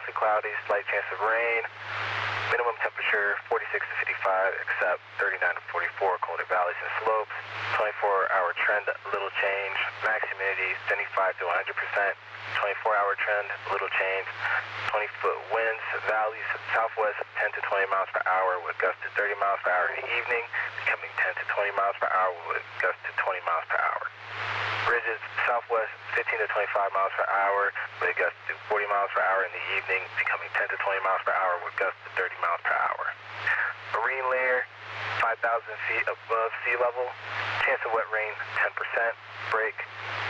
mostly cloudy, slight chance of rain. Minimum temperature 46 to 55, except 39 to 44, colder valleys and slopes. 24-hour trend, little change. Max humidity 75 to 100%. 24-hour trend, little change. 20-foot winds, valleys southwest 10 to 20 miles per hour with gusts to 30 miles per hour in the evening, becoming 10 to 20 miles per hour with gusts to 20 miles per hour. Ridges southwest 15 to 25 miles per hour with gusts to 40 miles per hour in the evening, becoming 10 to 20 miles per hour with gusts to 30 miles per hour. Marine layer 5,000 feet above sea level. Chance of wet rain 10%. Break